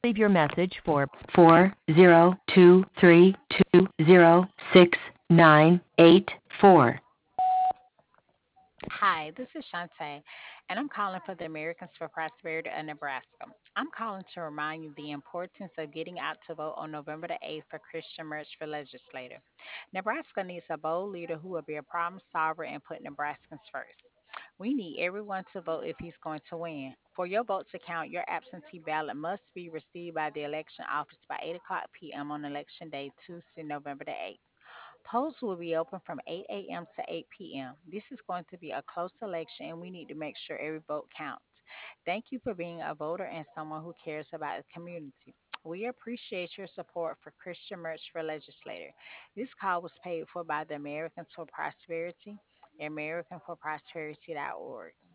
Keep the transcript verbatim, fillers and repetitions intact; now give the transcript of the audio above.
Leave your message for four zero two three two zero six nine eight four. Hi, this is Shantae, and I'm calling for the Americans for Prosperity of Nebraska. I'm calling to remind you the importance of getting out to vote on November the eighth for Christian Merch for Legislator. Nebraska needs a bold leader who will be a problem solver and put Nebraskans first. We need everyone to vote if he's going to win. For your vote to count, your absentee ballot must be received by the election office by eight o'clock p m on Election Day, Tuesday, November the eighth. Polls will be open from eight a m to eight p m. This is going to be a close election, and we need to make sure every vote counts. Thank you for being a voter and someone who cares about the community. We appreciate your support for Christian Merch for Legislator. This call was paid for by the Americans for Prosperity, american for prosperity dot org.